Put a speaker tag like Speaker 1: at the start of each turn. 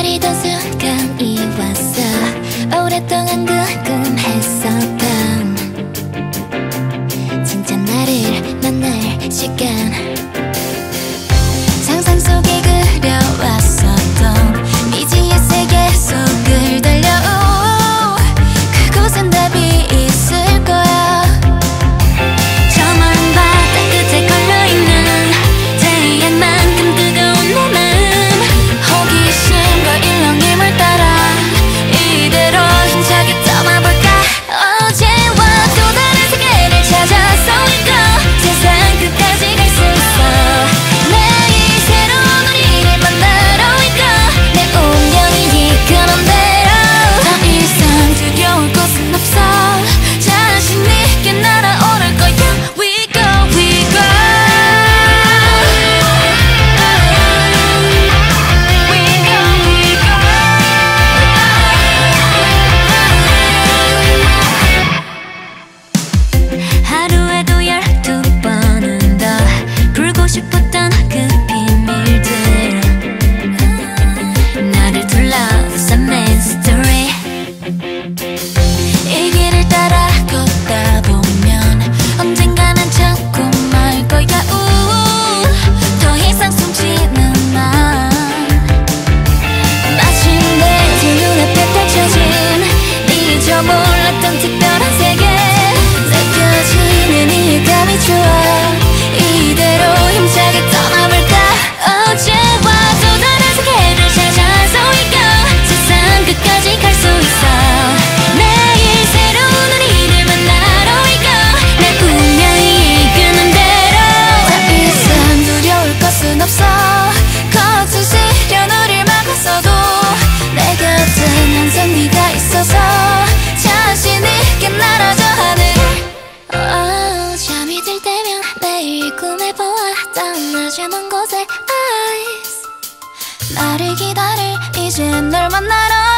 Speaker 1: 기다리던 순간이 왔어. 오랫동안 궁금했었던 진짜 나를 만날 시간. 상상 속에 그려왔었던 미지의 세계 속을 달려. 그곳엔 답이 있을 거야. 저 먼 바다 끝에 걸려있는 태양만큼 뜨거운 내 마음. 호기심과 일렁임을 따라 이대로 힘차게 떠나볼까. 어제와 또 다른 세계를 찾아서 있고 세상 끝까지 갈 수 있어. 매일 새로운 우리를 만나러 있고 내 운명이 이끄는 대로. 더 이상 두려울 곳은 없어. 자신 있게 날아오를 거야. We go, we go. We go, we go. 하루에도 12번은 더 풀고 싶었던 그 비밀들. 나를 둘러싼 mystery. 이 길을 따라 걷다 보면 언젠가는 찾고 말 거야. 더 이상 숨지는 맘. 마침내 두 눈앞에 펼쳐진 잊어 몰랐던 특별한 세계. 느껴지는 이 감이 좋아. 이대로 힘차게 떠나볼까. 어제와 또 다른 세계를 찾아서 있고 세상 끝까지 갈 수 있어. 매일 새로운 우리를 만나러 있고 내 운명이 이끄는 대로. 더 이상 두려울 것은 없어. 거친 시련을 막았어도 내 곁엔 항상 네가 있어서 자신 있게 날아줘 하늘을. 잠이 들 때면 매일 꿈에 보았던 낮에 먼 곳에 eyes. 나를 기다릴 이제 널 만나러